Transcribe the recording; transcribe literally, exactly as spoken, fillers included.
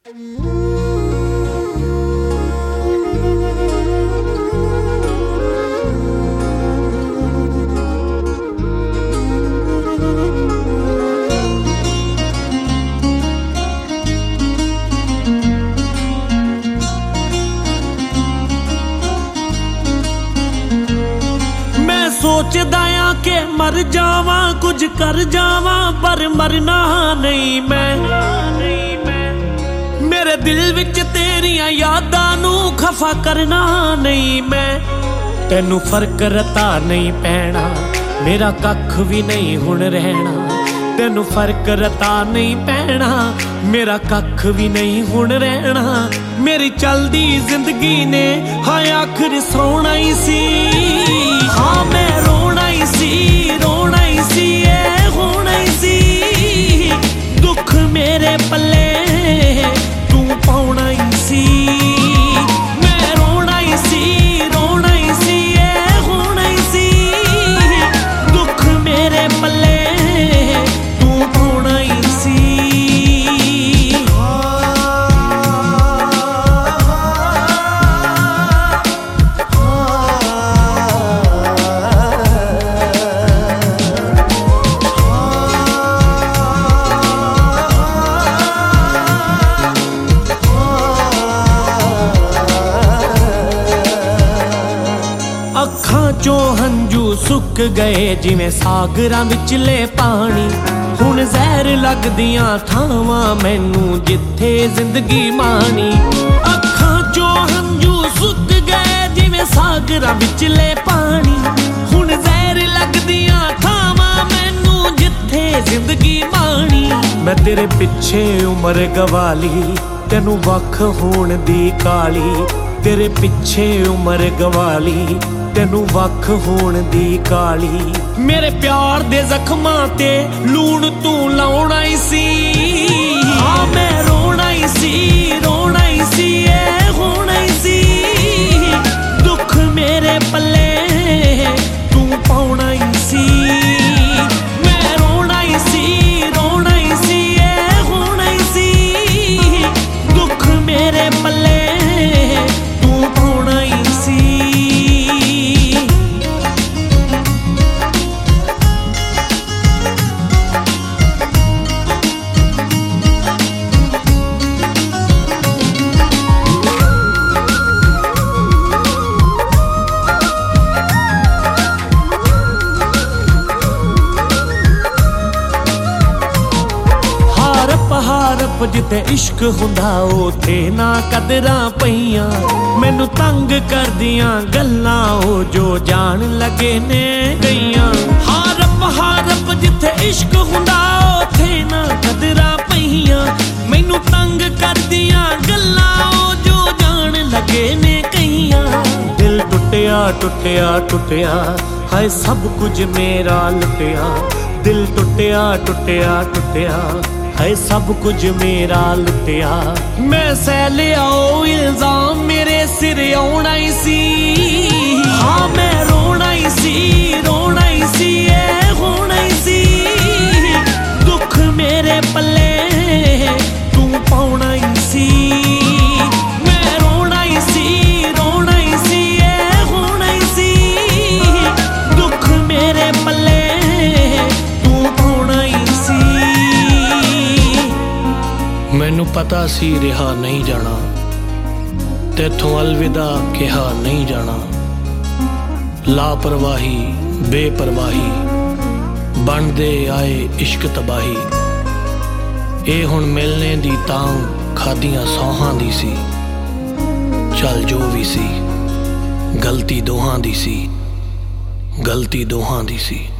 सोचदा आ के मर जावा कुछ कर जावा पर मरना नहीं मैं। मेरे दिल विच तेरियां यादां नू खफा करना नहीं मैं। तेनू फर्क रता नहीं पैना मेरा कख भी नहीं हुण रहना। तेनू फर्क रता नहीं पैना मेरा कख भी नहीं हुण रहना। मेरी चलदी जिंदगी ने हाँ आखिर सोना ही सी। हाँ मैं रोना ही सी रोना ही सी ए होना ही सी। दुख मेरे पल्ले तू पाउना ही सी। मैं रोना ही सी रोना ही सी ए होना ही सी। दुख मेरे पल्ले तू पाउना ही सी। ਅੱਖਾਂ ਚੋਂ ਹੰਝੂ ਸੁੱਕ ਗਏ ਜਿਵੇਂ ਸਾਗਰਾਂ ਵਿਚਲੇ ਪਾਣੀ। ਹੁਣ ਜ਼ਹਿਰ ਲੱਗਦੀਆਂ ਥਾਵਾਂ ਮੈਨੂੰ ਜਿੱਥੇ ਜ਼ਿੰਦਗੀ ਮਾਣੀ। ਅੱਖਾਂ ਚੋਂ ਹੰਝੂ ਸੁੱਕ ਗਏ ਜਿਵੇਂ ਸਾਗਰਾਂ ਵਿਚਲੇ ਪਾਣੀ। ਹੁਣ ਜ਼ਹਿਰ ਲੱਗਦੀਆਂ ਥਾਵਾਂ ਮੈਨੂੰ ਜਿੱਥੇ ਜ਼ਿੰਦਗੀ ਮਾਣੀ। ਮੈਂ ਤੇਰੇ ਪਿੱਛੇ ਉਮਰ ਗਵਾ ਲਈ ਤੈਨੂੰ ਵੱਖ ਹੋਣ ਦੀ ਕਾਲੀ। ਤੇਰੇ ਪਿੱਛੇ ਉਮਰ ਗਵਾ ਲਈ ਤੈਨੂੰ ਵੱਖ ਹੋਣ ਦੀ ਕਾਲੀ। ਮੇਰੇ ਪਿਆਰ ਦੇ ਜ਼ਖਮਾਂ ਤੇ ਲੂਣ ਤੂੰ ਲਾਉਣਾ ਹੀ ਸੀ। ਹਾਂ ਮੈਂ ਰੋਣਾ ਹੀ ਸੀ ਰੋਣਾ ਹੀ ਸੀ ਇਹ ਹੋਣਾ ਹੀ ਸੀ। ਦੁੱਖ ਮੇਰੇ ਪੱਲੇ ਤੂੰ ਪਾਉਣਾ ਹੀ ਸੀ। ਮੈਂ ਰੋਣਾ ਹੀ ਸੀ ਰੋਣਾ ਹੀ ਸੀ ਇਹ ਹੋਣਾ ਹੀ ਸੀ। ਦੁੱਖ ਮੇਰੇ ਪੱਲੇ ਤੂੰ ਪਾਉਣਾ ਹੀ ਸੀ। ਹਾਰਪ ਜਿੱਥੇ ਇਸ਼ਕ ਹੁੰਦਾ ਉਥੇ ਨਾ ਕਦਰਾਂ ਪਈਆਂ। ਮੈਨੂੰ ਤੰਗ ਕਰਦੀਆਂ ਗੱਲਾਂ ਉਹ ਜੋ ਜਾਣ ਲੱਗੇ ਨੇ ਗਈਆਂ। ਹਾਰਪ ਹਾਰਪ ਜਿੱਥੇ ਇਸ਼ਕ ਹੁੰਦਾ ਉਥੇ ਨਾ ਕਦਰਾਂ ਪਈਆਂ। ਮੈਨੂੰ ਤੰਗ ਕਰਦੀਆਂ ਗੱਲਾਂ ਉਹ ਜੋ ਜਾਣ ਲੱਗੇ ਨੇ ਕਈਆਂ। ਦਿਲ ਟੁੱਟਿਆ ਟੁੱਟਿਆ ਟੁੱਟਿਆ ਹਾਏ ਸਭ ਕੁਝ ਮੇਰਾ ਲੁੱਟਿਆ। ਦਿਲ ਟੁੱਟਿਆ ਟੁੱਟਿਆ ਟੁੱਟਿਆ ਹਾਏ ਸਭ ਕੁਝ ਮੇਰਾ ਲੁੱਟਿਆ। ਮੈਂ ਸਹਿ ਲਿਆ ਉਹ ਇਲਜ਼ਾਮ ਮੇਰੇ ਸਿਰ ਆਉਣਾ ਹੀ ਸੀ। ਹਾਂ ਮੈਂ ਰੋਣਾ ਹੀ ਸੀ ਰੋਣਾ ਹੀ ਸੀ ਇਹ ਹੋਣਾ ਹੀ ਸੀ। ਦੁੱਖ ਮੇਰੇ ਪੱਲੇ ਤੂੰ ਪਾਉਣਾ ਹੀ ਸੀ। ਮੈਂ ਰੋਣਾ ਹੀ ਸੀ ਰੋਣਾ ਹੀ ਸੀ ਇਹ ਹੋਣਾ ਹੀ ਸੀ। ਦੁੱਖ ਮੇਰੇ ਪੱਲੇ ਤੂੰ ਪਾਉਣਾ ਹੀ ਸੀ। ਮੈਨੂੰ ਪਤਾ ਸੀ ਰਿਹਾ ਨਹੀਂ ਜਾਣਾ ਤੇਥੋਂ ਅਲਵਿਦਾ ਕਿਹਾ ਨਹੀਂ ਜਾਣਾ। ਲਾਪਰਵਾਹੀ ਬੇਪਰਵਾਹੀ ਬਣਦੇ ਆਏ ਇਸ਼ਕ ਤਬਾਹੀ। ਇਹ ਹੁਣ ਮਿਲਣੇ ਦੀ ਤਾਂ ਖਾਦੀਆਂ ਸੌਹਾਂ ਦੀ ਸੀ। ਚੱਲ ਜੋ ਵੀ ਸੀ ਗਲਤੀ ਦੋਹਾਂ ਦੀ ਸੀ ਗਲਤੀ ਦੋਹਾਂ ਦੀ ਸੀ।